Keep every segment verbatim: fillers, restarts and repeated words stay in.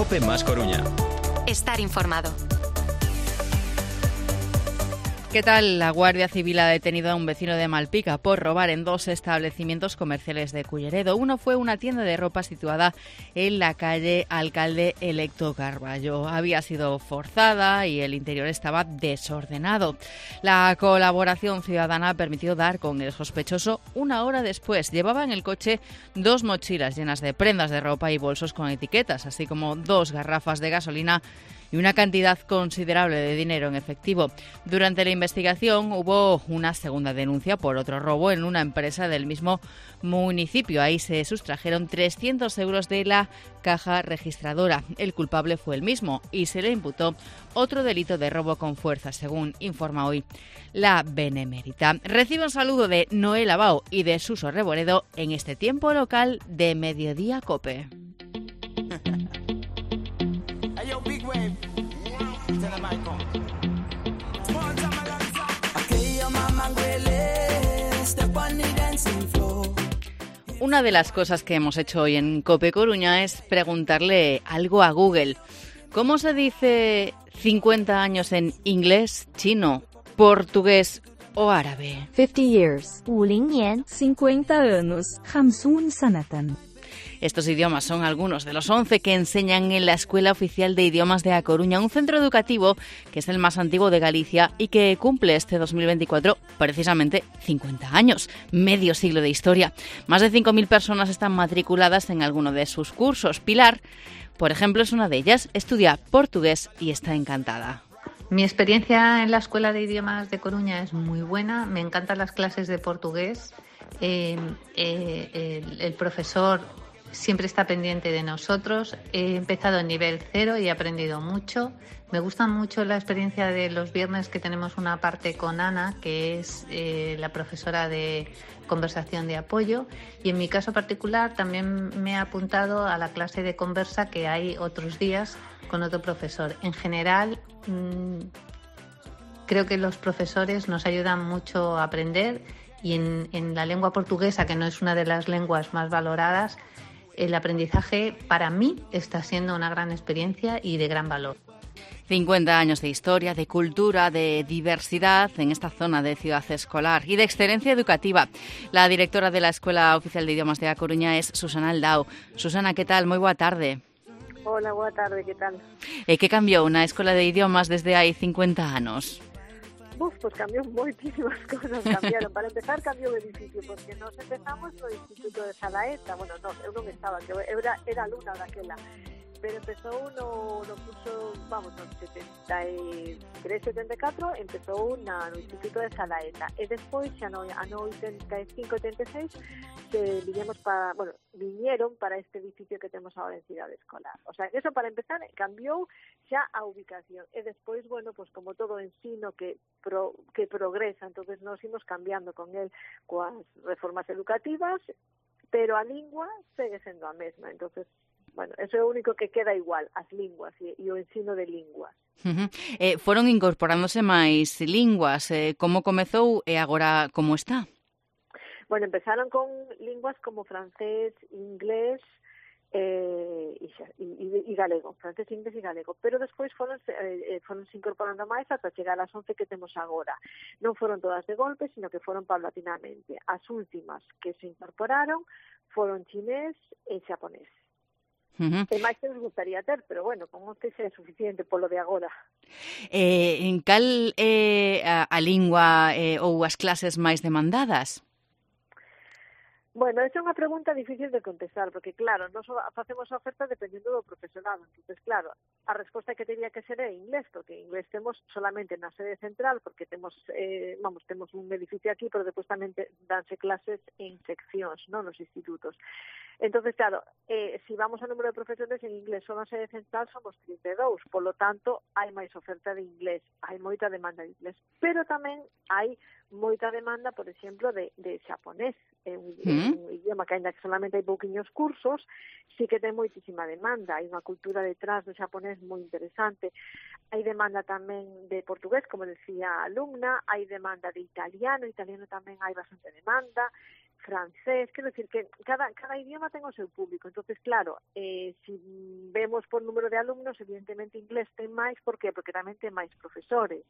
COPE más Coruña. Estar informado. ¿Qué tal? La Guardia Civil ha detenido a un vecino de Malpica por robar en dos establecimientos comerciales de Culleredo. Uno fue una tienda de ropa situada en la calle Alcalde Electo Carballo. Había sido forzada y el interior estaba desordenado. La colaboración ciudadana ha permitido dar con el sospechoso una hora después. Llevaba en el coche dos mochilas llenas de prendas de ropa y bolsos con etiquetas, así como dos garrafas de gasolina y una cantidad considerable de dinero en efectivo. Durante la investigación hubo una segunda denuncia por otro robo en una empresa del mismo municipio. Ahí se sustrajeron trescientos euros de la caja registradora. El culpable fue el mismo y se le imputó otro delito de robo con fuerza, según informa hoy la Benemérita. Recibe un saludo de Noel Abao y de Suso Reboredo en este tiempo local de Mediodía COPE. Una de las cosas que hemos hecho hoy en COPE Coruña es preguntarle algo a Google. ¿Cómo se dice cincuenta años en inglés, chino, portugués o árabe? cincuenta years. cincuenta años. Hamsun Sanatan. Estos idiomas son algunos de los once que enseñan en la Escuela Oficial de Idiomas de A Coruña, un centro educativo que es el más antiguo de Galicia y que cumple este dos mil veinticuatro precisamente cincuenta años, medio siglo de historia. Más de cinco mil personas están matriculadas en alguno de sus cursos. Pilar, por ejemplo, es una de ellas, estudia portugués y está encantada. Mi experiencia en la Escuela de Idiomas de Coruña es muy buena, me encantan las clases de portugués, eh, eh, el, el profesor siempre está pendiente de nosotros. He empezado en nivel cero y he aprendido mucho. Me gusta mucho la experiencia de los viernes que tenemos una parte con Ana, que es eh, la profesora de conversación de apoyo. Y en mi caso particular también me he apuntado a la clase de conversa que hay otros días con otro profesor. En general, mmm, creo que los profesores nos ayudan mucho a aprender y en, en la lengua portuguesa, que no es una de las lenguas más valoradas, el aprendizaje para mí está siendo una gran experiencia y de gran valor. cincuenta años de historia, de cultura, de diversidad en esta zona de ciudad escolar y de excelencia educativa. La directora de la Escuela Oficial de Idiomas de A Coruña es Susana Aldao. Susana, ¿qué tal? Muy boa tarde. Hola, boa tarde, ¿qué tal? Eh, ¿Qué cambió una escuela de idiomas desde hai cincuenta anos? Uf, pues cambiou moitísimas cosas, cambiaron. Para empezar, cambiou o edificio, porque nos empezamos no Instituto de Salaeta. Bueno, no, eu non estaba, que eu era, era alumna daquela. Pero empezou no, no curso, vamos, no setenta e tres, setenta e catro, empezou na, no Instituto de Salaeta. E despois, xa no ano oitenta e cinco, oitenta e seis, se viñemos para, bueno, viñeron para este edificio que temos agora en Cidade Escolar. O sea, que eso para empezar cambiou xa a ubicación. E despois, bueno, pues como todo ensino que pro, que progresa, entonces nos imos cambiando con el coas reformas educativas, pero a lingua segue sendo a mesma. Entonces, bueno, eso é o único que queda igual, as linguas e, e o ensino de linguas. Uh-huh. Eh, foron incorporándose máis linguas. Eh, como comezou e agora como está? Bueno, empezaron con linguas como francés, inglés eh, e, e, e galego, francés, inglés e galego, pero despois foron, eh, foron se incorporando máis ata chegar ás once que temos agora. Non foron todas de golpe, sino que foron paulatinamente. As últimas que se incorporaron foron chinés e xaponés. Uh-huh. E máis que nos gustaría ter, pero bueno, con once xa é suficiente polo de agora. Eh, en cal é eh, a, a lingua eh, ou as clases máis demandadas? Bueno, esa é unha pregunta difícil de contestar, porque claro, nós facemos a oferta dependendo do profesorado. Entonces, claro, a resposta que teria que ser é inglés, porque inglés temos solamente na sede central, porque temos, eh, vamos, temos un edificio aquí, pero depois tamén te, danse clases en seccións, non, nos institutos. Entonces, claro, eh, si vamos ao número de profesores en inglés só na sede central somos trinta e dous, polo tanto, hai máis oferta de inglés, hai moita demanda de inglés, pero tamén hai moita demanda, por exemplo, de, de xaponés, é un, mm. un idioma que ainda que solamente hai pouquiños cursos, sí que ten moitísima demanda, hai unha cultura detrás do xaponés moi interesante, hai demanda tamén de portugués, como decía a alumna, hai demanda de italiano, italiano tamén hai bastante demanda, francés, quero decir que cada, cada idioma ten o seu público, entonces claro, eh, si vemos por número de alumnos, evidentemente inglés ten máis, por qué? Porque tamén ten máis profesores,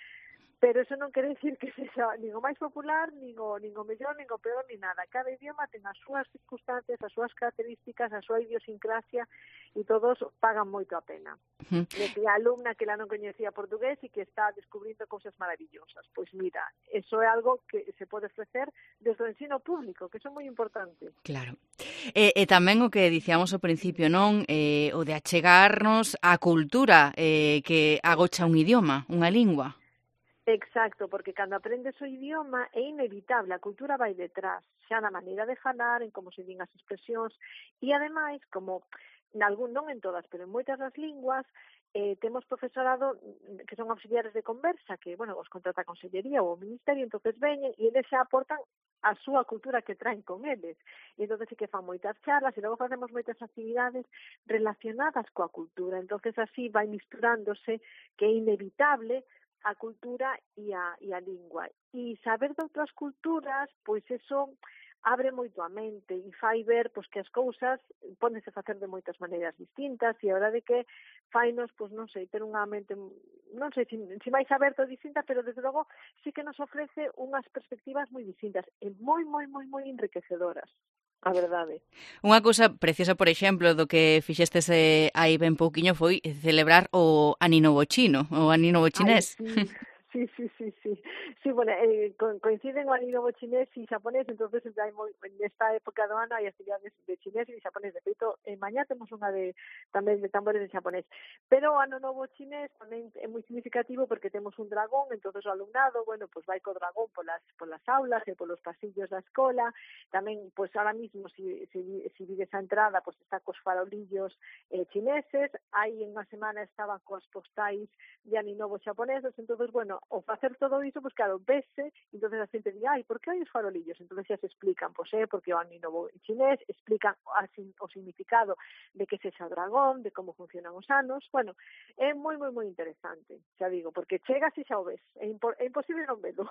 pero eso non quere decir que sexa nin o máis popular, nin o, nin o mellor, nin o peor, nin nada. Cada idioma ten as súas circunstancias, as súas características, a súa idiosincrasia, e todos pagan moito a pena. Uh-huh. Decía alumna que la non coñecía portugués e que está descubrindo cousas maravillosas. Pois mira, eso é algo que se pode ofrecer desde o ensino público, que eso é moi importante. Claro. E, e tamén o que dicíamos ao principio, non? Eh, o de achegarnos á cultura eh, que agocha un idioma, unha lingua. Exacto, porque cando aprendes o idioma é inevitable, a cultura vai detrás, xa na maneira de falar, en como se din as expresións, e ademais, como nalgún, non en todas, pero en moitas das linguas, eh, temos profesorado que son auxiliares de conversa, que, bueno, os contrata a Consellería ou o Ministerio, entonces veñen e eles xa aportan a súa cultura que traen con eles. E entonces sí que fan moitas charlas e logo facemos moitas actividades relacionadas coa cultura. Entonces así vai misturándose, que é inevitable, a cultura e a, e a lingua. E saber de outras culturas, pois eso abre moito a mente e fai ver pois, que as cousas pódense facer de moitas maneiras distintas e a verdade que fainos, pois non sei, ter unha mente, non sei se, se máis aberta ou distinta, pero desde logo sí que nos ofrece unhas perspectivas moi distintas e moi, moi, moi, moi enriquecedoras. A verdade. Unha cousa preciosa, por exemplo, do que fixestes eh, aí ben pouquiño foi celebrar o Aninovo chino, o Aninovo chinés. Ay, sí, sí, sí, sí, sí. Sí, bueno, eh, co coinciden o Aninovo chinés e xaponés, entonces hai moi, nesta época do ano hai actividades de chinés e xaponés. De feito, en mañá temos unha de tamén de tambores de xaponés. Pero o Ano Novo chinés tamén é moi significativo porque temos un dragón, entonces o alumnado, bueno, pues vai co dragón polas polas aulas e polos pasillos da escola. Tamén, pues ahora mismo, si, si, si vides a entrada, pues está cos farolillos eh, chineses. Hai unha semana estaban coas postais de Aninovo xaponeses, entonces, bueno, o facer todo iso, pues claro, vese, entonces a xente di, ai, por que hai os farolillos? Entonces xa se explican, pois é, porque o Aninovo chinés, explican o significado de que sexa o dragón, de como funcionan os anos. Bueno, é moi, moi, moi interesante, xa digo, porque chegas e xa o ves, é, impo- é imposible non velo.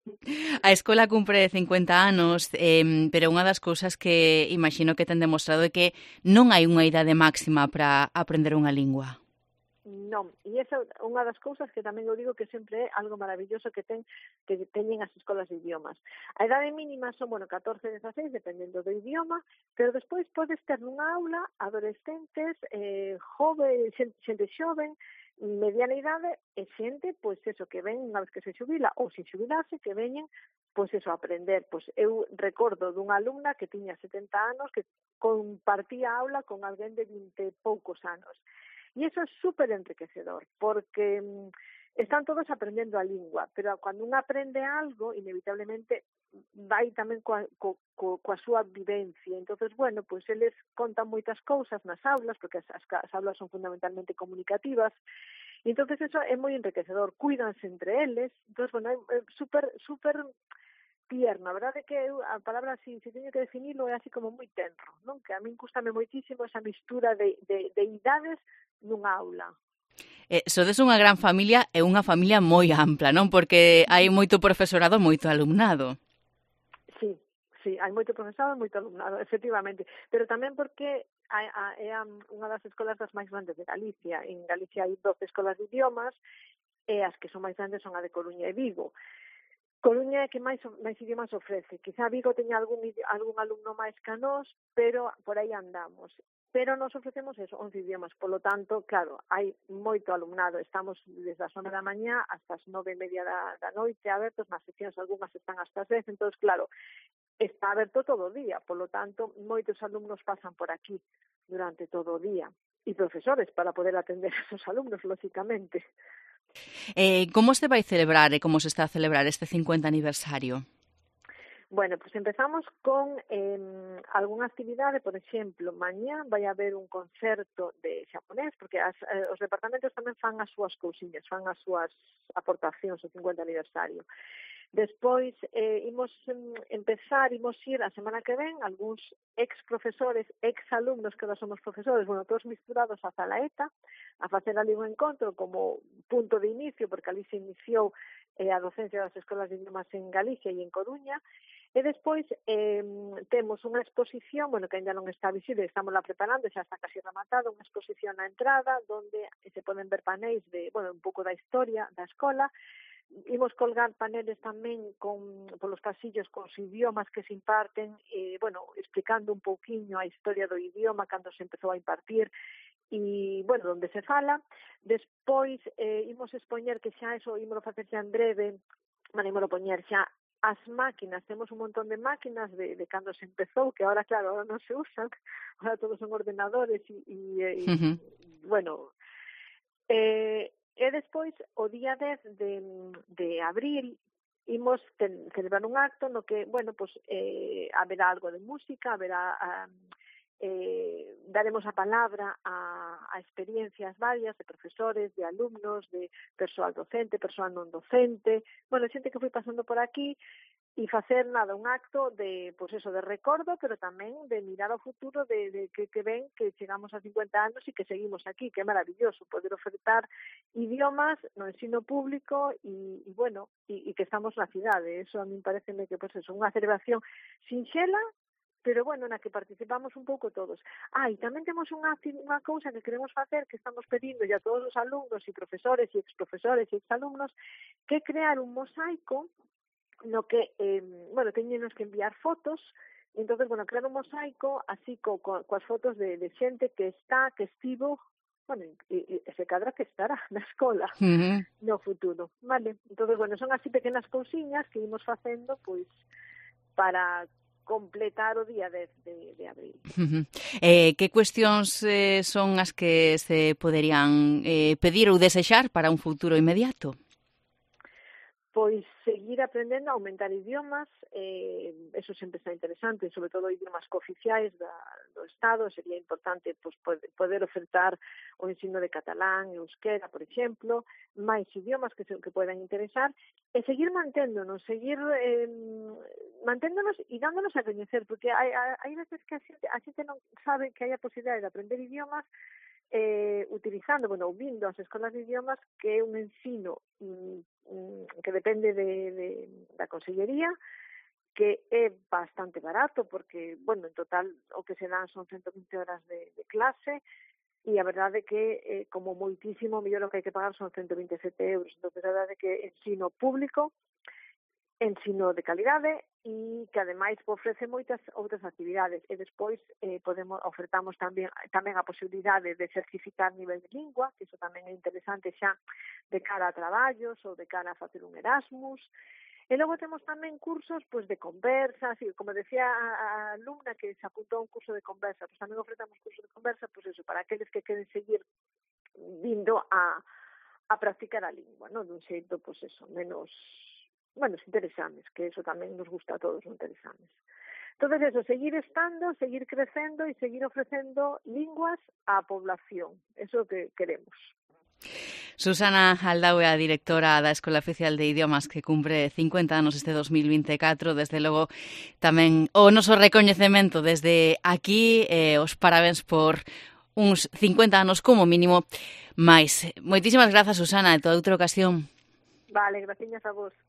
A escola cumpre cincuenta anos, eh, pero unha das cousas que imagino que ten demostrado é que non hai unha idade máxima para aprender unha lingua. Non, e esa é unha das cousas que tamén eu digo que sempre é algo maravilloso que ten que teñen as escolas de idiomas. A idade mínima son, bueno, catorce, dezaseis, dependendo do idioma, pero despois podes ter nunha aula adolescentes, eh, jove, xente xoven, mediana idade e xente, pois eso, que ven unha vez que se xubila ou sin xubilarse, que veñen, pois eso, a aprender. Pois eu recordo dunha alumna que tiña setenta anos que compartía aula con alguén de vinte e poucos anos. E iso é super enriquecedor, porque mm, están todos aprendendo a lingua, pero cando un aprende algo, inevitablemente vai tamén coa, co, co, coa súa vivencia. Entonces, bueno, pois eles contan moitas cousas nas aulas, porque as, as, as aulas son fundamentalmente comunicativas, e entonces eso é moi enriquecedor, cuídanse entre eles. Entonces, bueno, é, é super, super tierno. A verdade é que eu, a palabra, si, si teño que definilo, é así como moi tenro, non? Que a min gustame moitísimo esa mistura de, de, de idades nunha aula. Eh, sodes unha gran familia e unha familia moi ampla, non? Porque hai moito profesorado, moito alumnado. Sí, sí, hai moito profesorado e moito alumnado, efectivamente. Pero tamén porque é unha das escolas das máis grandes de Galicia. En Galicia hai doce escolas de idiomas e as que son máis grandes son a de Coruña e Vigo. Coruña é que máis, máis idiomas ofrece. Quizá Vigo teña algún, algún alumno máis que nós, pero por aí andamos. Pero nos ofrecemos eso, once idiomas. Por lo tanto, claro, hai moito alumnado. Estamos desde as nove da mañá hasta as nove e media da, da noite abertos. Nas seccións algunhas están hasta as dez. Entón, claro, está aberto todo o día. Por lo tanto, moitos alumnos pasan por aquí durante todo o día. E profesores para poder atender a esos alumnos, lógicamente. Eh, como se vai celebrar e como se está a celebrar este cincuenta aniversario? Bueno, pues empezamos con eh, algunha actividade, por exemplo, mañá vai haber un concerto de xaponés, porque as, eh, os departamentos tamén fan as súas cousiñas, fan as súas aportacións ao cincuenta aniversario. Despois, eh, imos empezar, imos ir a semana que ven, algúns ex-profesores, ex-alumnos que nós somos profesores, bueno, todos misturados a Zalaeta, a facer ali un encontro como punto de inicio, porque ali se iniciou eh, a docencia das escolas de idiomas en Galicia e en Coruña. E despois eh, temos unha exposición, bueno, que ainda non está visible, estamos la preparando, xa está casi rematada, unha exposición na entrada, donde se poden ver paneis de, bueno, un pouco da historia da escola. Imos colgar paneles tamén con, polos pasillos con os idiomas que se imparten, e, bueno, explicando un pouquiño a historia do idioma, cando se empezou a impartir, e, bueno, onde se fala. Despois, eh, imos expoñer, que xa eso, imos facer xa en breve, bueno, imos poñer xa as máquinas, temos un montón de máquinas de, de cando se empezou, que ahora, claro, ahora non se usan, ahora todos son ordenadores e, e, e Uh-huh. bueno, eh, e despois, o día dez de, de abril, imos ten, celebrar un acto no que, bueno, pues, eh, haberá algo de música, haberá... Um, Eh, daremos a palabra a, a experiencias varias de profesores, de alumnos, de persoal docente, persoal non docente, bueno, xente que foi pasando por aquí, e facer nada, un acto de, pues eso, de recordo, pero tamén de mirar ao futuro de, de que, que ven que chegamos a cincuenta anos e que seguimos aquí, que é maravilloso poder ofertar idiomas no ensino público e, e bueno, e, e que estamos na cidade. Eso a mí pareceme que, pues eso, unha celebración sinxela, pero bueno, na que participamos un pouco todos. Ah, e tamén temos unha, unha cousa que queremos facer, que estamos pedindo a todos os alumnos e profesores e exprofesores e exalumnos, que crear un mosaico no que, eh, bueno, teñenos que enviar fotos, e entonces, bueno, crear un mosaico así co, co, coas fotos de, de xente que está, que estivo, bueno, e, e se cadra que estará na escola Uh-huh. no futuro, vale? Entonces, bueno, son así pequenas cousiñas que imos facendo, pois, para completar o día dez de, de abril. Uh-huh. Eh, que cuestións eh, son as que se poderían eh, pedir ou desexar para un futuro inmediato? Pois seguir aprendendo a aumentar idiomas, eh, eso sempre está interesante, sobre todo idiomas cooficiais da, do Estado. Sería importante pues, poder ofertar o ensino de catalán, euskera, por exemplo, máis idiomas que, se, que podan interesar, e seguir manténdonos, seguir eh, manténdonos e dándonos a coñecer, porque hai, hai veces que a xente, a xente non sabe que hai a posibilidade de aprender idiomas eh, utilizando, bueno, ouvindo as escolas de idiomas, que é un ensino mm, que depende de, de, da Consellería, que é bastante barato, porque, bueno, en total o que se dan son ciento vinte horas de, de clase, e a verdade é que, eh, como moitísimo, mellor o que hai que pagar son ciento vinte e sete euros. Entón, a verdade é que ensino público, ensino de calidade, e que ademais ofrece moitas outras actividades, e despois eh, podemos ofertamos tamén tamén a posibilidade de certificar nivel de lingua, que iso tamén é interesante xa de cara a traballos ou de cara a facer un Erasmus. E logo temos tamén cursos pois de conversa, así, como decía a, a alumna que se apuntou a un curso de conversa, pois tamén ofertamos cursos de conversa, pois eso, para aqueles que queren seguir vindo a, a practicar a lingua, non? Dun xeito, pois eso, menos... bueno, interesantes, que eso tamén nos gusta a todos, os interesantes. Entonces, eso, seguir estando, seguir crecendo e seguir ofrecendo linguas á población. Eso é o que queremos. Susana Aldao é a directora da Escola Oficial de Idiomas, que cumpre cincuenta anos este dos mil vinte e catro. Desde logo, tamén o noso recoñecemento desde aquí, eh, os parabéns por uns cincuenta anos como mínimo. Mais, moitísimas grazas, Susana, e toda outra ocasión. Vale, graciñas a vos.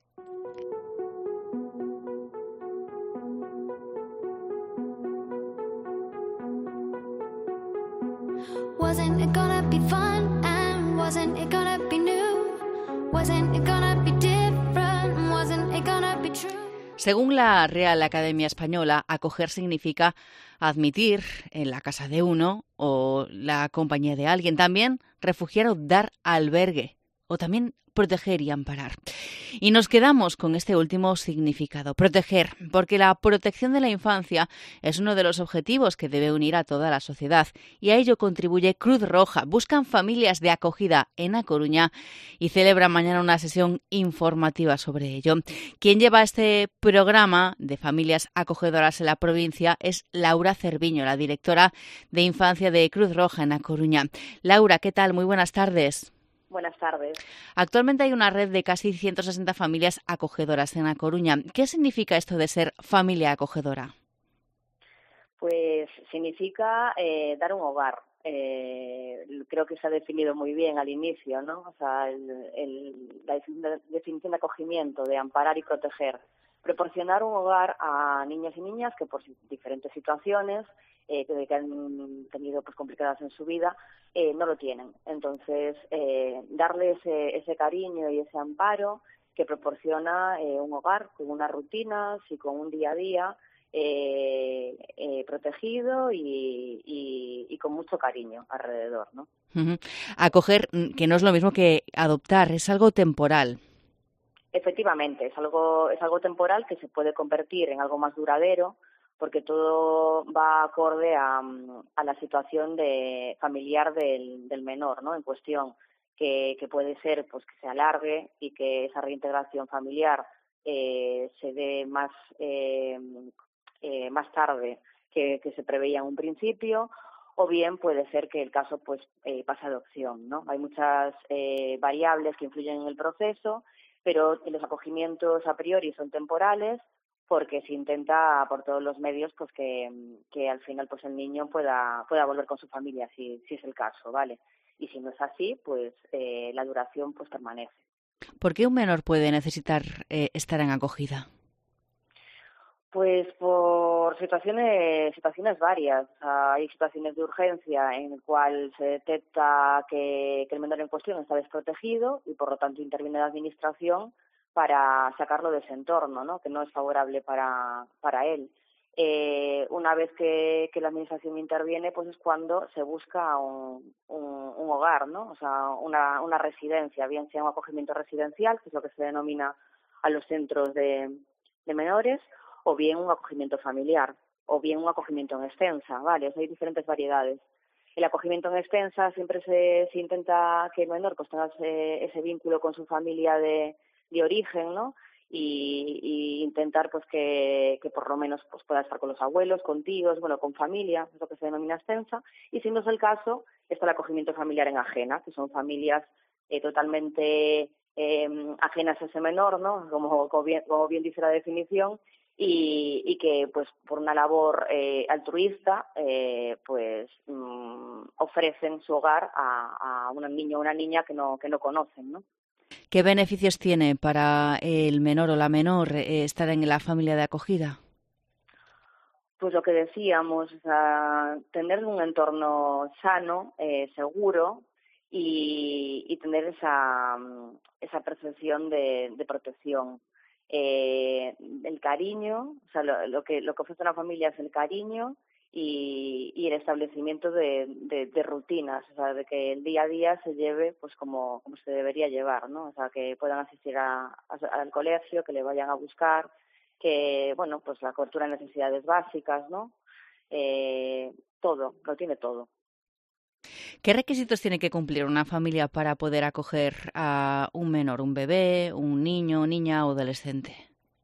Wasn't it gonna be fun, and wasn't it gonna be new? Wasn't it gonna be different? Wasn't it gonna be true? Según la Real Academia Española, acoger significa admitir en la casa de uno o la compañía de alguien. También refugiar o dar albergue, o también proteger y amparar. Y nos quedamos con este último significado, proteger, porque la protección de la infancia es uno de los objetivos que debe unir a toda la sociedad, y a ello contribuye Cruz Roja. Buscan familias de acogida en A Coruña y celebran mañana una sesión informativa sobre ello. Quien lleva este programa de familias acogedoras en la provincia es Laura Cerviño, la directora de Infancia de Cruz Roja en A Coruña. Laura, ¿qué tal? Muy buenas tardes. Buenas tardes. Actualmente hay una red de casi ciento sesenta familias acogedoras en A Coruña. ¿Qué significa esto de ser familia acogedora? Pues significa eh, dar un hogar. Eh, creo que se ha definido muy bien al inicio, ¿no? O sea, el, el, la definición de acogimiento, de amparar y proteger. proporcionar un hogar a niños y niñas que por diferentes situaciones eh, que, que han tenido pues complicadas en su vida eh, no lo tienen. Entonces, eh, darle ese, ese cariño y ese amparo que proporciona eh, un hogar con unas rutinas y con un día a día eh, eh, protegido y, y, y con mucho cariño alrededor, ¿no? Uh-huh. Acoger, que no es lo mismo que adoptar, es algo temporal. Efectivamente, es algo, es algo temporal que se puede convertir en algo más duradero, porque todo va acorde a, a la situación de familiar del, del menor, ¿no? En cuestión, que, que puede ser pues que se alargue y que esa reintegración familiar eh, se dé más eh, eh, más tarde que, que se preveía en un principio, o bien puede ser que el caso pues eh, pase a adopción, ¿no? Hay muchas eh, variables que influyen en el proceso, pero los acogimientos a priori son temporales porque se intenta por todos los medios pues que, que al final pues el niño pueda pueda volver con su familia si si es el caso, ¿vale? Y si no es así, pues eh, la duración pues permanece. ¿Por qué un menor puede necesitar eh, estar en acogida? Pues por situaciones situaciones varias. O sea, hay situaciones de urgencia en el cual se detecta que, que el menor en cuestión está desprotegido y por lo tanto interviene la administración para sacarlo de ese entorno, ¿no? Que no es favorable para para él. Eh, una vez que, que la administración interviene, pues es cuando se busca un, un, un hogar, ¿no? O sea, una, una residencia, bien sea un acogimiento residencial, que es lo que se denomina a los centros de, de menores, o bien un acogimiento familiar, o bien un acogimiento en extensa, ¿vale? O sea, hay diferentes variedades. El acogimiento en extensa siempre se, se intenta que el menor pues tenga ese, ese vínculo con su familia de, de origen, ¿no? Y, y intentar pues que, que por lo menos pues pueda estar con los abuelos, con tíos, bueno, con familia, es lo que se denomina extensa. Y si no es el caso, está el acogimiento familiar en ajena, que son familias eh, totalmente eh, ajenas a ese menor, ¿no? Como, como, bien, como bien dice la definición, Y, y que pues por una labor eh, altruista eh, pues mmm, ofrecen su hogar a, a un niño o una niña que no que no conocen, ¿no? ¿Qué beneficios tiene para el menor o la menor eh, estar en la familia de acogida? Pues lo que decíamos, o sea, tener un entorno sano, eh, seguro y, y tener esa esa percepción de, de protección. Eh, el cariño, o sea, lo, lo que lo que ofrece una familia es el cariño y, y el establecimiento de, de, de rutinas, o sea, de que el día a día se lleve pues como, como se debería llevar, ¿no? O sea, que puedan asistir a, a, al colegio, que le vayan a buscar, que, bueno, pues la cobertura de necesidades básicas, ¿no? Eh, todo, lo tiene todo. ¿Qué requisitos tiene que cumplir una familia para poder acoger a un menor, un bebé, un niño, niña o adolescente?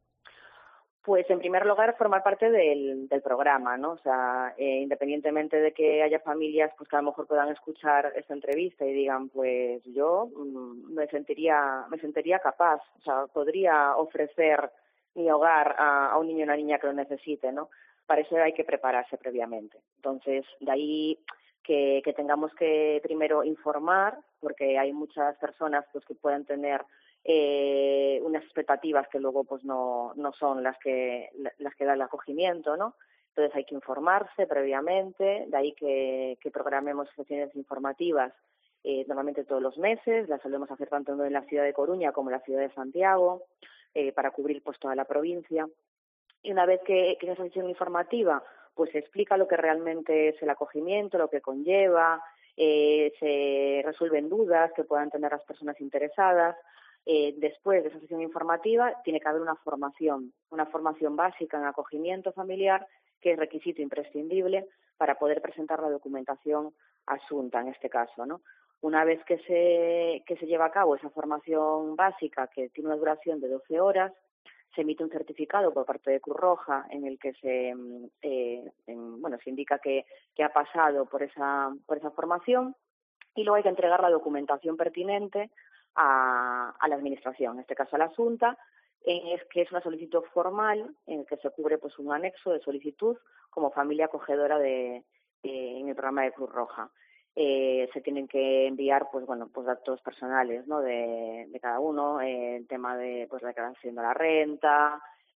Pues en primer lugar formar parte del, del programa, ¿no? O sea, eh, independientemente de que haya familias pues que a lo mejor puedan escuchar esta entrevista y digan, pues yo mmm, me sentiría me sentiría capaz, o sea, podría ofrecer mi hogar a, a un niño o una niña que lo necesite, ¿no? Para eso hay que prepararse previamente. Entonces, de ahí que, que tengamos que primero informar, porque hay muchas personas pues que pueden tener eh, unas expectativas que luego pues no, no son las que las que da el acogimiento, ¿no? Entonces hay que informarse previamente, de ahí que, que programemos sesiones informativas eh, normalmente todos los meses, las solemos hacer tanto en la ciudad de Coruña como en la ciudad de Santiago, eh, para cubrir pues toda la provincia. Y una vez que, que en esa sesión informativa pues se explica lo que realmente es el acogimiento, lo que conlleva, eh, se resuelven dudas que puedan tener las personas interesadas. Eh, después de esa sesión informativa tiene que haber una formación, una formación básica en acogimiento familiar, que es requisito imprescindible para poder presentar la documentación asunta en este caso, ¿no? Una vez que se, que se lleva a cabo esa formación básica, que tiene una duración de doce horas, se emite un certificado por parte de Cruz Roja en el que se eh, en, bueno se indica que, que ha pasado por esa por esa formación, y luego hay que entregar la documentación pertinente a, a la administración, en este caso a la Xunta, es que es una solicitud formal en el que se cubre pues un anexo de solicitud como familia acogedora de, de en el programa de Cruz Roja. Eh, se tienen que enviar pues bueno pues datos personales, ¿no? de, de cada uno, eh, el tema de pues la declaración de la renta,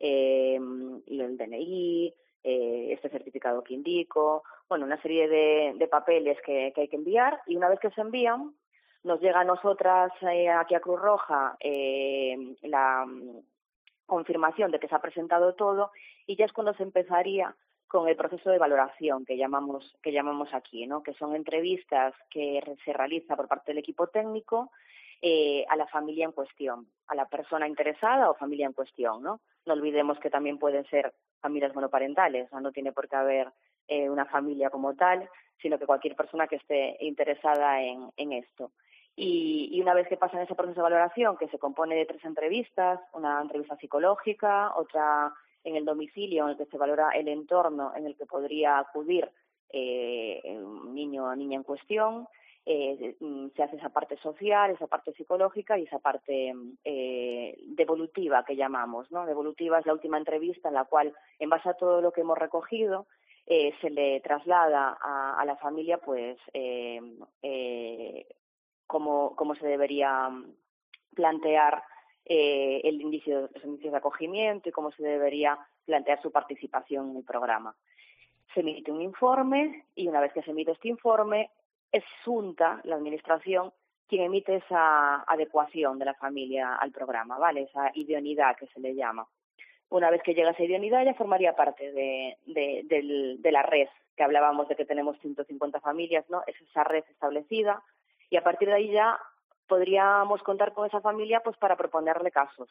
eh, el D N I, eh, este certificado que indico, bueno, una serie de, de papeles que, que hay que enviar, y una vez que se envían, nos llega a nosotras eh, aquí a Cruz Roja eh, la confirmación de que se ha presentado todo, y ya es cuando se empezaría con el proceso de valoración que llamamos que llamamos aquí, ¿no? Que son entrevistas que se realiza por parte del equipo técnico eh, a la familia en cuestión, a la persona interesada o familia en cuestión, ¿no? No olvidemos que también pueden ser familias monoparentales, ¿no? No tiene por qué haber eh, una familia como tal, sino que cualquier persona que esté interesada en, en esto. Y, y una vez que pasan ese proceso de valoración, que se compone de tres entrevistas, una entrevista psicológica, otra en el domicilio, en el que se valora el entorno en el que podría acudir eh, un niño o niña en cuestión, eh, se hace esa parte social, esa parte psicológica y esa parte eh, devolutiva que llamamos, ¿no? Devolutiva es la última entrevista en la cual, en base a todo lo que hemos recogido, eh, se le traslada a, a la familia, pues, eh, eh, cómo, cómo se debería plantear eh, el inicio, los indicios de acogimiento y cómo se debería plantear su participación en el programa. Se emite un informe y una vez que se emite este informe, es Xunta, la administración, quien emite esa adecuación de la familia al programa, ¿vale? Esa idoneidad que se le llama. Una vez que llega esa idoneidad, ya formaría parte de, de, de, de la red, que hablábamos de que tenemos ciento cincuenta familias, ¿no? Es esa red establecida y a partir de ahí ya podríamos contar con esa familia pues para proponerle casos,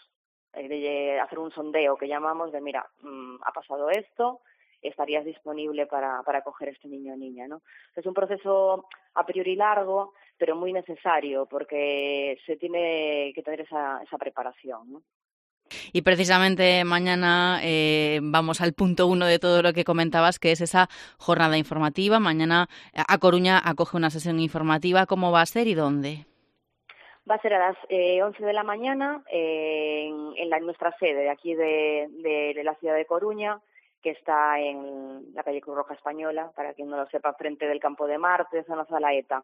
de hacer un sondeo que llamamos de, mira, mmm, ha pasado esto, estarías disponible para, para acoger a este niño o niña, ¿no? Es un proceso a priori largo, pero muy necesario porque se tiene que tener esa, esa preparación, ¿no? Y precisamente mañana eh, vamos al punto uno de todo lo que comentabas, que es esa jornada informativa. Mañana A Coruña acoge una sesión informativa. ¿Cómo va a ser y dónde? Va a ser a las eh, once de la mañana eh, en, en, la, en nuestra sede de aquí de, de, de la ciudad de Coruña, que está en la calle Cruz Roja Española, para quien no lo sepa, frente del Campo de Marte, zona Zalaeta.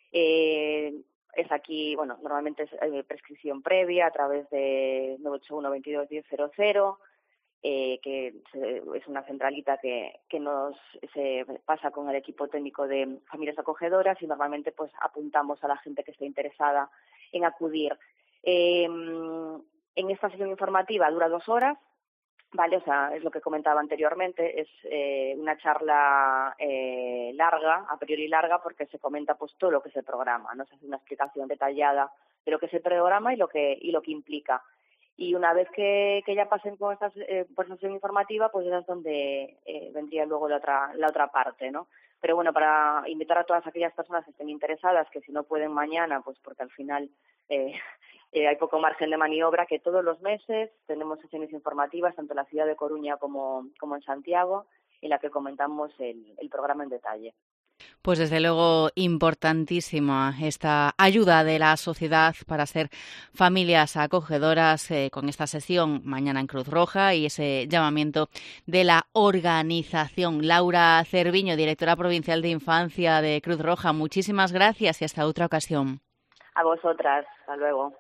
Eh, es aquí, bueno, normalmente es eh, prescripción previa a través de nueve ocho uno, veintidós diez cero cero, eh, que se, es una centralita que, que nos se pasa con el equipo técnico de familias acogedoras y normalmente pues apuntamos a la gente que esté interesada en acudir. Eh, en esta sesión informativa dura dos horas, ¿vale? O sea, es lo que comentaba anteriormente, es eh, una charla eh, larga, a priori larga, porque se comenta pues todo lo que es el programa, ¿no? Se hace una explicación detallada de lo que es el programa y lo que y lo que implica. Y una vez que, que ya pasen con esta eh, por sesión informativa, pues esa es donde eh, vendría luego la otra la otra parte, ¿no? Pero bueno, para invitar a todas aquellas personas que estén interesadas, que si no pueden mañana, pues porque al final eh, eh, hay poco margen de maniobra, que todos los meses tenemos sesiones informativas, tanto en la ciudad de Coruña como, como en Santiago, en la que comentamos el, el programa en detalle. Pues desde luego importantísima esta ayuda de la sociedad para ser familias acogedoras eh, con esta sesión mañana en Cruz Roja y ese llamamiento de la organización. Laura Cerviño, directora provincial de Infancia de Cruz Roja, muchísimas gracias y hasta otra ocasión. A vosotras, hasta luego.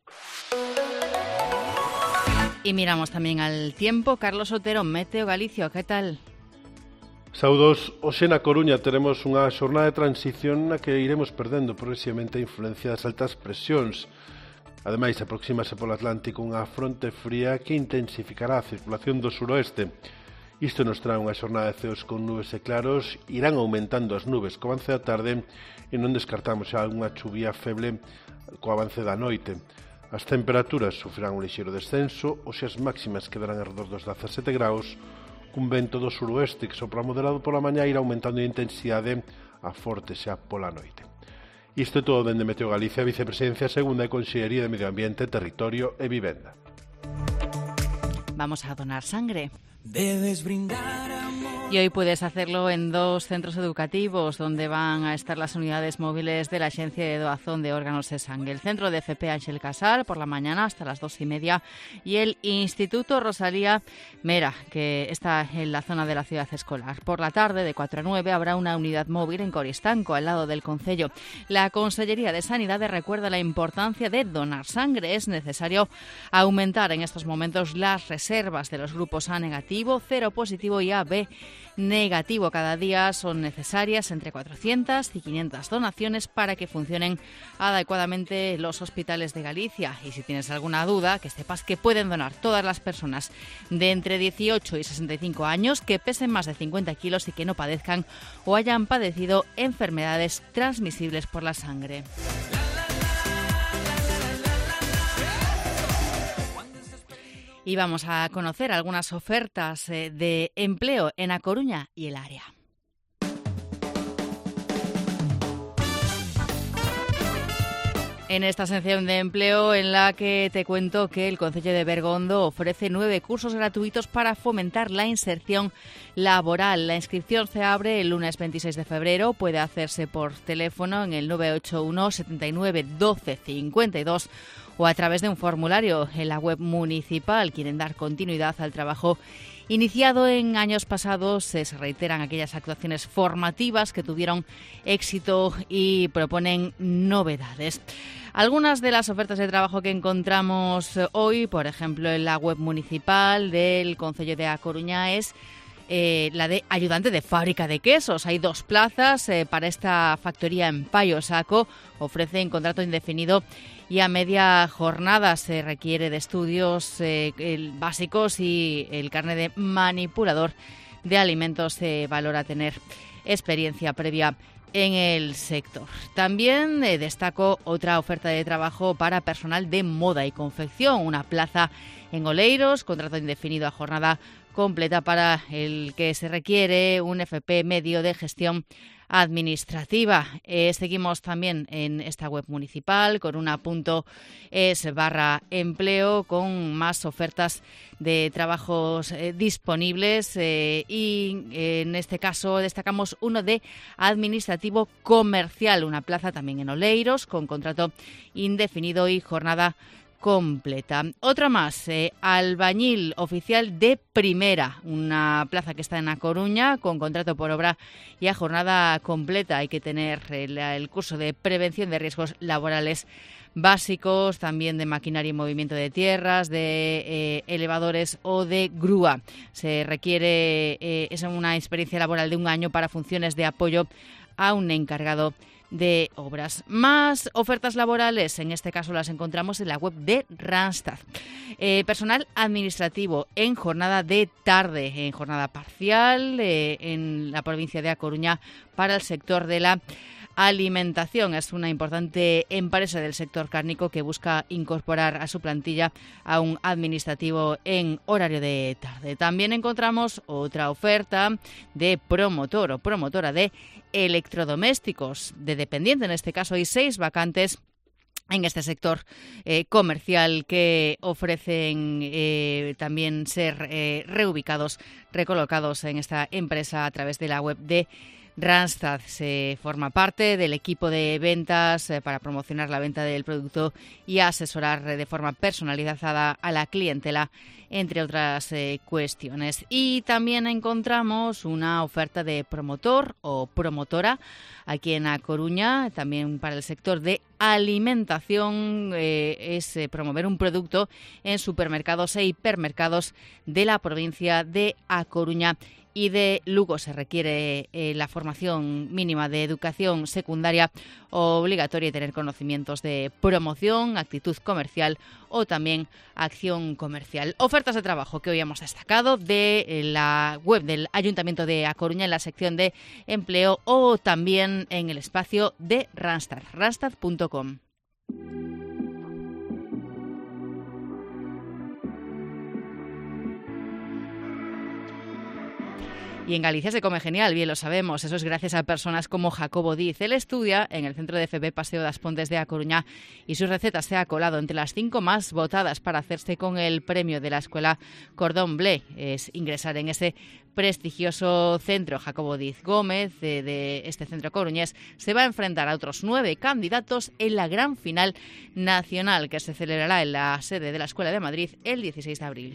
Y miramos también al tiempo. Carlos Otero, Meteo Galicia, ¿qué tal? Saudos, hoxe na Coruña teremos unha xornada de transición na que iremos perdendo progresivamente a influencia das altas presións. Ademais, aproxímase polo Atlántico unha fronte fría que intensificará a circulación do suroeste. Isto nos trae unha xornada de ceos con nubes e claros, irán aumentando as nubes co avance da tarde e non descartamos xa algunha chuvia feble co avance da noite. As temperaturas sufrirán un lixeiro descenso, hoxe as máximas quedarán alrededor dos dezasete graus, cun vento do suroeste que sopra moderado pola mañá irá aumentando de intensidade a forte xa pola noite. Isto é todo dende Meteo Galicia, Vicepresidencia Segunda e Consellería de Medio Ambiente, Territorio e Vivenda. Vamos a donar sangre. Debes brindar a Y hoy puedes hacerlo en dos centros educativos donde van a estar las unidades móviles de la Agencia de Doazón de Órganos de Sangre. El Centro de F P Ángel Casal por la mañana hasta las dos y media y el Instituto Rosalía Mera, que está en la zona de la ciudad escolar. Por la tarde, de cuatro a nueve, habrá una unidad móvil en Coristanco, al lado del Concello. La Consellería de Sanidad recuerda la importancia de donar sangre. Es necesario aumentar en estos momentos las reservas de los grupos A negativo, cero positivo y A B negativo. Cada día son necesarias entre cuatrocientas y quinientas donaciones para que funcionen adecuadamente los hospitales de Galicia. Y si tienes alguna duda, que sepas que pueden donar todas las personas de entre dieciocho y sesenta y cinco años que pesen más de cincuenta kilos y que no padezcan o hayan padecido enfermedades transmisibles por la sangre. Y vamos a conocer algunas ofertas de empleo en A Coruña y el área. En esta sección de empleo en la que te cuento que el Concello de Bergondo ofrece nueve cursos gratuitos para fomentar la inserción laboral. La inscripción se abre el lunes veintiséis de febrero. Puede hacerse por teléfono en el nueve ocho uno setenta y nueve doce cincuenta y dos o a través de un formulario en la web municipal. Quieren dar continuidad al trabajo iniciado en años pasados. Se reiteran aquellas actuaciones formativas que tuvieron éxito y proponen novedades. Algunas de las ofertas de trabajo que encontramos hoy, por ejemplo, en la web municipal del Concello de A Coruña, es Eh, la de ayudante de fábrica de quesos. Hay dos plazas eh, para esta factoría en Payo Saco. Ofrecen contrato indefinido y a media jornada. Se requiere de estudios eh, el, básicos y el carnet de manipulador de alimentos. Se valora tener experiencia previa en el sector. También eh, destaco otra oferta de trabajo para personal de moda y confección. Una plaza en Oleiros, contrato indefinido a jornada completa para el que se requiere un F P medio de gestión administrativa. Eh, seguimos también en esta web municipal con una punto es barra empleo con más ofertas de trabajos eh, disponibles eh, y eh, en este caso destacamos uno de administrativo comercial, una plaza también en Oleiros con contrato indefinido y jornada completa. Otra más, eh, albañil oficial de primera, una plaza que está en A Coruña con contrato por obra y a jornada completa. Hay que tener el, el curso de prevención de riesgos laborales básicos, también de maquinaria y movimiento de tierras, de eh, elevadores o de grúa. Se requiere eh, es una experiencia laboral de un año para funciones de apoyo a un encargado de obras. Más ofertas laborales, en este caso las encontramos en la web de Randstad. Eh, personal administrativo en jornada de tarde, en jornada parcial, eh, en la provincia de A Coruña para el sector de la alimentación. Es una importante empresa del sector cárnico que busca incorporar a su plantilla a un administrativo en horario de tarde. También encontramos otra oferta de promotor o promotora de electrodomésticos, de dependiente. En este caso hay seis vacantes en este sector eh, comercial que ofrecen eh, también ser eh, reubicados, recolocados en esta empresa a través de la web de Randstad. Se forma parte del equipo de ventas eh, para promocionar la venta del producto y asesorar eh, de forma personalizada a la clientela, entre otras eh, cuestiones. Y también encontramos una oferta de promotor o promotora aquí en A Coruña, también para el sector de alimentación. Eh, es eh, promover un producto en supermercados e hipermercados de la provincia de A Coruña y de Lugo. Se requiere eh, la formación mínima de educación secundaria obligatoria y tener conocimientos de promoción, actitud comercial o también acción comercial. Ofertas de trabajo que hoy hemos destacado de la web del Ayuntamiento de A Coruña en la sección de empleo o también en el espacio de Randstad, randstad punto com. Y en Galicia se come genial, bien lo sabemos. Eso es gracias a personas como Jacobo Diz. Él estudia en el Centro de F B Paseo das Pontes de A Coruña y su receta se ha colado entre las cinco más votadas para hacerse con el premio de la Escuela Cordón Bleu. Es ingresar en ese prestigioso centro. Jacobo Diz Gómez, de, de este centro coruñés, se va a enfrentar a otros nueve candidatos en la gran final nacional que se celebrará en la sede de la Escuela de Madrid el dieciséis de abril.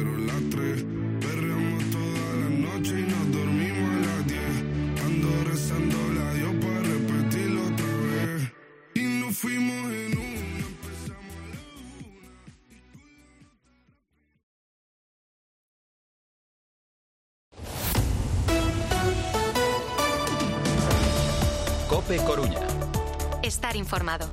COPE Coruña. Estar informado.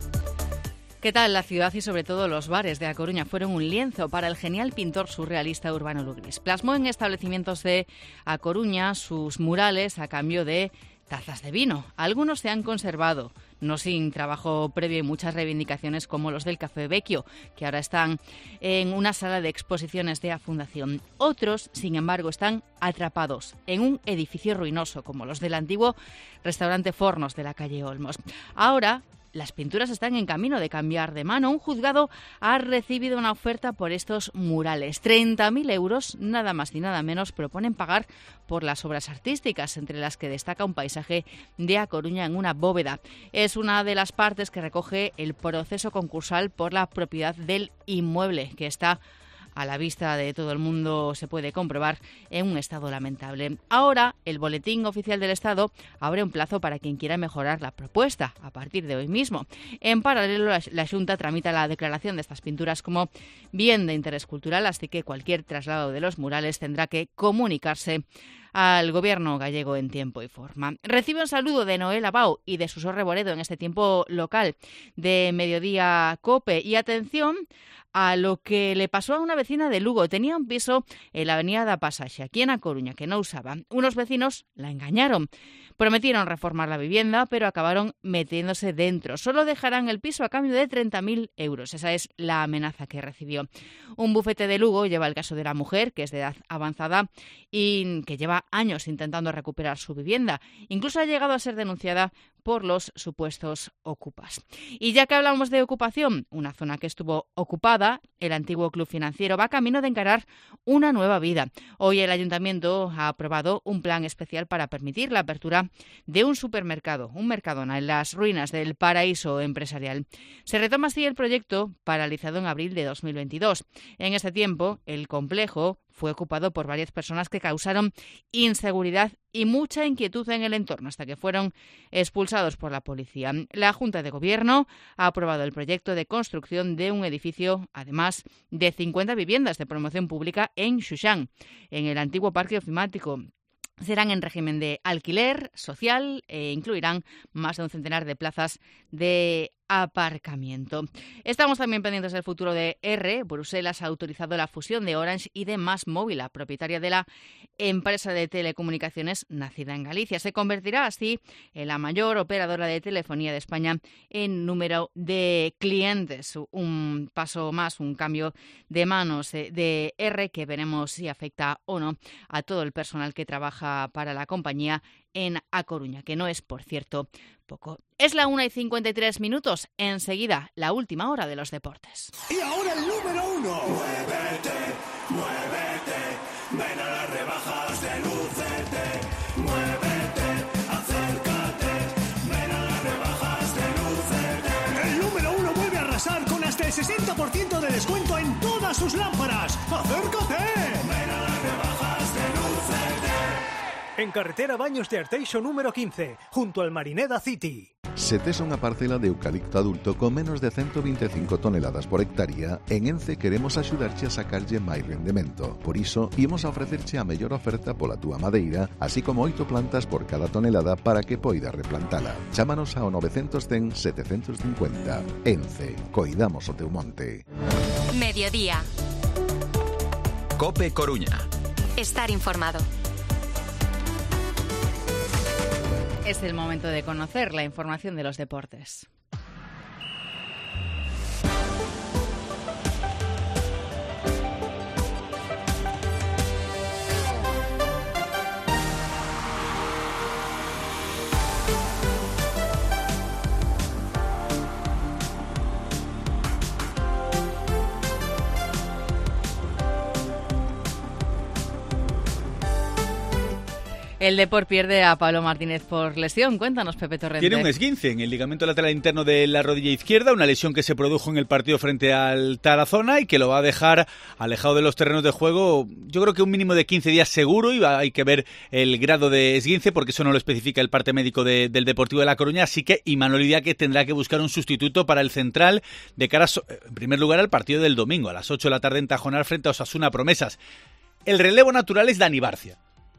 ¿Qué tal? La ciudad y sobre todo los bares de A Coruña fueron un lienzo para el genial pintor surrealista Urbano Lugris. Plasmó en establecimientos de A Coruña sus murales a cambio de tazas de vino. Algunos se han conservado, no sin trabajo previo y muchas reivindicaciones como los del Café Vecchio, que ahora están en una sala de exposiciones de A Fundación. Otros, sin embargo, están atrapados en un edificio ruinoso, como los del antiguo restaurante Fornos de la calle Olmos. Ahora, las pinturas están en camino de cambiar de mano. Un juzgado ha recibido una oferta por estos murales. treinta mil euros, nada más ni nada menos, proponen pagar por las obras artísticas, entre las que destaca un paisaje de A Coruña en una bóveda. Es una de las partes que recoge el proceso concursal por la propiedad del inmueble, que está a la vista de todo el mundo, se puede comprobar en un estado lamentable. Ahora, el Boletín Oficial del Estado abre un plazo para quien quiera mejorar la propuesta a partir de hoy mismo. En paralelo, la, la Xunta tramita la declaración de estas pinturas como bien de interés cultural, así que cualquier traslado de los murales tendrá que comunicarse al gobierno gallego en tiempo y forma. Recibe un saludo de Noel Abau y de Susor Reboredo en este tiempo local de Mediodía COPE. Y atención a lo que le pasó a una vecina de Lugo. Tenía un piso en la avenida da Pasaxe, aquí en A Coruña, que no usaba. Unos vecinos la engañaron. Prometieron reformar la vivienda, pero acabaron metiéndose dentro. Solo dejarán el piso a cambio de treinta mil euros. Esa es la amenaza que recibió. Un bufete de Lugo lleva el caso de la mujer, que es de edad avanzada y que lleva años intentando recuperar su vivienda. Incluso ha llegado a ser denunciada por los supuestos ocupas. Y ya que hablamos de ocupación, una zona que estuvo ocupada, el antiguo club financiero, va camino de encarar una nueva vida. Hoy el ayuntamiento ha aprobado un plan especial para permitir la apertura de un supermercado, un Mercadona, en las ruinas del paraíso empresarial. Se retoma así el proyecto paralizado en abril de dos mil veintidós. En este tiempo, el complejo fue ocupado por varias personas que causaron inseguridad y mucha inquietud en el entorno hasta que fueron expulsados por la policía. La Junta de Gobierno ha aprobado el proyecto de construcción de un edificio, además de cincuenta viviendas de promoción pública en Xuxán, en el antiguo parque ofimático. Serán en régimen de alquiler social e incluirán más de un centenar de plazas de aparcamiento. Estamos también pendientes del futuro de R. Bruselas ha autorizado la fusión de Orange y de MásMóvil, la propietaria de la empresa de telecomunicaciones nacida en Galicia. Se convertirá así en la mayor operadora de telefonía de España en número de clientes. Un paso más, un cambio de manos de R que veremos si afecta o no a todo el personal que trabaja para la compañía en A Coruña, que no es, por cierto, poco. Es la una y cincuenta y tres minutos. Enseguida, la última hora de los deportes. Y ahora el número uno. Muévete, muévete, ven a las rebajas de Lucete. Muévete, acércate, ven a las rebajas de Lucete. El número uno vuelve a arrasar con hasta el sesenta por ciento de descuento en todas sus lámparas. ¡Acércate! Ven a las rebajas de Lucete. En carretera Baños de Arteixo número quince, junto al Marineda City. Se tes unha parcela de eucalipto adulto con menos de ciento veinticinco toneladas por hectárea, en Ence queremos axudarche a sacarlle máis rendemento. Por iso, imos a ofrecerche a mellor oferta pola túa madeira, así como oito plantas por cada tonelada para que poidas replantala. Chámanos ao novecientos cen setecentos cincuenta. Ence, coidamos o teu monte. Mediodía. COPE Coruña. Estar informado. Es el momento de conocer la información de los deportes. El Depor pierde a Pablo Martínez por lesión. Cuéntanos, Pepe Torrente. Tiene un esguince en el ligamento lateral interno de la rodilla izquierda, una lesión que se produjo en el partido frente al Tarazona y que lo va a dejar alejado de los terrenos de juego, yo creo que un mínimo de quince días seguro, y va, hay que ver el grado de esguince porque eso no lo especifica el parte médico de, del Deportivo de La Coruña, así que Imanol Idiáquez tendrá que buscar un sustituto para el central de cara, en primer lugar, al partido del domingo a las ocho de la tarde en Tajonar frente a Osasuna Promesas. El relevo natural es Dani Barcia.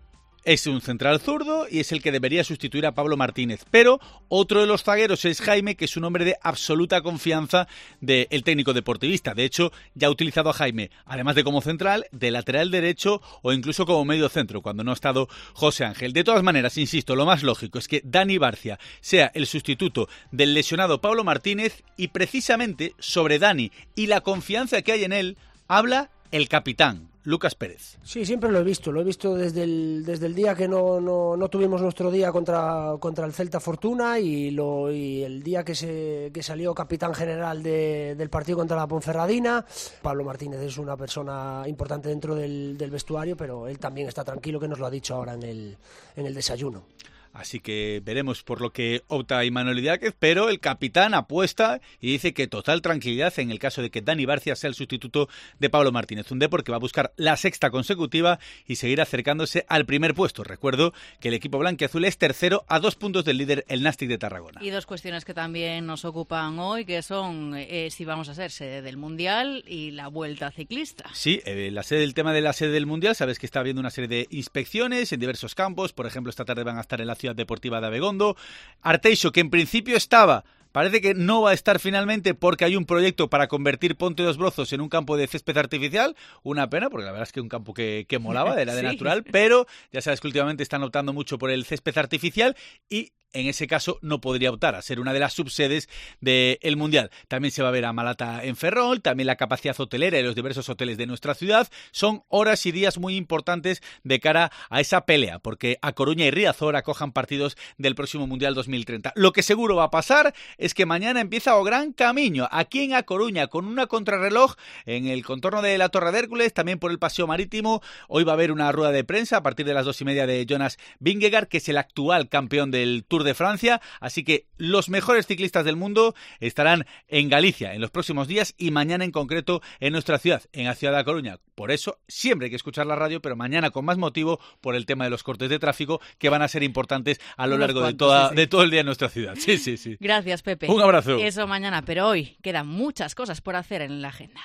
Es un central zurdo y es el que debería sustituir a Pablo Martínez. Pero otro de los zagueros es Jaime, que es un hombre de absoluta confianza del técnico deportivista. De hecho, ya ha utilizado a Jaime, además de como central, de lateral derecho o incluso como medio centro, cuando no ha estado José Ángel. De todas maneras, insisto, lo más lógico es que Dani Barcia sea el sustituto del lesionado Pablo Martínez, y precisamente sobre Dani y la confianza que hay en él habla el capitán, Lucas Pérez. Sí, siempre lo he visto, lo he visto desde el, desde el día que no, no, no tuvimos nuestro día contra, contra el Celta Fortuna y, lo, y el día que, se, que salió capitán general de, del partido contra la Ponferradina. Pablo Martínez es una persona importante dentro del, del vestuario, pero él también está tranquilo, que nos lo ha dicho ahora en el, en el desayuno. Así que veremos por lo que opta Imanol Idiáquez, pero el capitán apuesta y dice que total tranquilidad en el caso de que Dani Barcia sea el sustituto de Pablo Martínez. Un Depor que va a buscar la sexta consecutiva y seguir acercándose al primer puesto. Recuerdo que el equipo blanquiazul es tercero a dos puntos del líder, el Nastic de Tarragona. Y dos cuestiones que también nos ocupan hoy, que son eh, si vamos a ser sede del Mundial y la Vuelta Ciclista. Sí, eh, la sede, el tema de la sede del Mundial, sabes que está habiendo una serie de inspecciones en diversos campos. Por ejemplo, esta tarde van a estar en la Ciudad Deportiva de Abegondo. Arteixo, que en principio estaba, parece que no va a estar finalmente porque hay un proyecto para convertir Ponte dos Brozos en un campo de césped artificial. Una pena, porque la verdad es que un campo que, que molaba, era de sí. natural, pero ya sabes que últimamente están optando mucho por el césped artificial y en ese caso no podría optar a ser una de las subsedes del Mundial. También se va a ver a Malata en Ferrol, también la capacidad hotelera y los diversos hoteles de nuestra ciudad. Son horas y días muy importantes de cara a esa pelea, porque A Coruña y Riazor acojan partidos del próximo Mundial dos mil treinta. Lo que seguro va a pasar es que mañana empieza o gran camino aquí en A Coruña, con una contrarreloj en el contorno de la Torre de Hércules, también por el Paseo Marítimo. Hoy va a haber una rueda de prensa a partir de las dos y media de Jonas Vingegaard, que es el actual campeón del Tour de Francia, así que los mejores ciclistas del mundo estarán en Galicia en los próximos días y mañana en concreto en nuestra ciudad, en la ciudad de A Coruña. Por eso siempre hay que escuchar la radio, pero mañana con más motivo por el tema de los cortes de tráfico que van a ser importantes a lo largo de, toda, sí, sí. de todo el día en nuestra ciudad. Sí, sí, sí. Gracias, Pepe. Un abrazo. Eso mañana, pero hoy quedan muchas cosas por hacer en la agenda.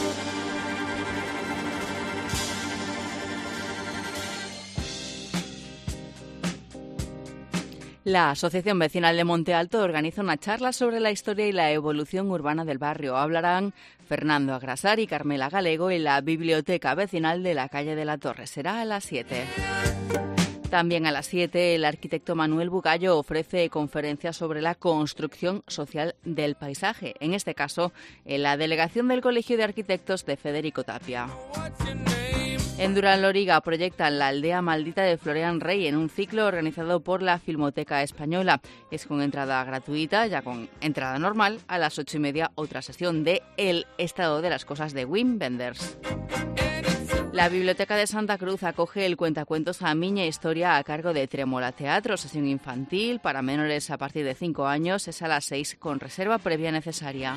La Asociación Vecinal de Monte Alto organiza una charla sobre la historia y la evolución urbana del barrio. Hablarán Fernando Agrasar y Carmela Galego en la Biblioteca Vecinal de la calle de la Torre. Será a las siete. También a las siete, el arquitecto Manuel Bugallo ofrece conferencias sobre la construcción social del paisaje, en este caso, en la delegación del Colegio de Arquitectos de Federico Tapia. En Durán Loriga proyectan La aldea maldita de Florian Rey en un ciclo organizado por la Filmoteca Española. Es con entrada gratuita, ya con entrada normal, a las ocho y media otra sesión de El estado de las cosas de Wim Wenders. La Biblioteca de Santa Cruz acoge el cuentacuentos A Miña Historia a cargo de Trémola Teatro, sesión infantil para menores a partir de cinco años, es a las seis con reserva previa necesaria.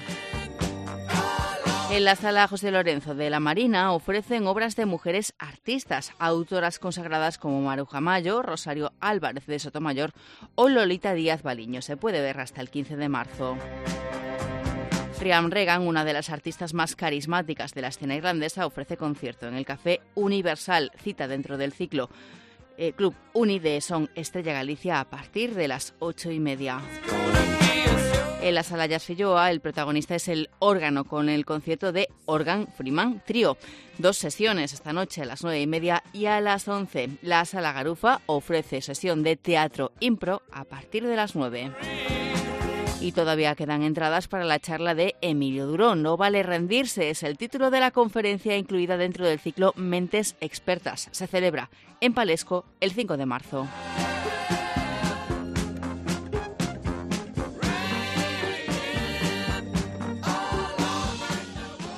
En la Sala José Lorenzo de la Marina ofrecen obras de mujeres artistas, autoras consagradas como Maruja Mayo, Rosario Álvarez de Sotomayor o Lolita Díaz Baliño. Se puede ver hasta el quince de marzo. Riam Regan, una de las artistas más carismáticas de la escena irlandesa, ofrece concierto en el Café Universal, cita dentro del ciclo eh, Club Uni de Son Estrella Galicia a partir de las ocho y media. En la Sala Jazz Filloa, el protagonista es el órgano con el concierto de Organ Freeman Trío. Dos sesiones esta noche a las nueve y media y a las once. La Sala Garufa ofrece sesión de teatro impro a partir de las nueve. Y todavía quedan entradas para la charla de Emilio Durón. No vale rendirse, es el título de la conferencia incluida dentro del ciclo Mentes Expertas. Se celebra en Palesco el cinco de marzo.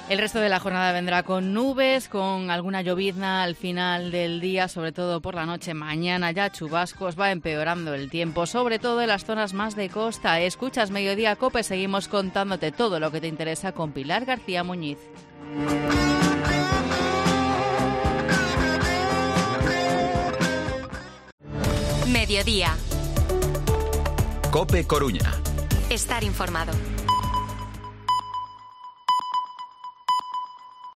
El resto de la jornada vendrá con nubes, con alguna llovizna al final del día, sobre todo por la noche. Mañana ya chubascos, va empeorando el tiempo, sobre todo en las zonas más de costa. Escuchas Mediodía Cope, seguimos contándote todo lo que te interesa con Pilar García Muñiz. Mediodía. Cope Coruña. Estar informado.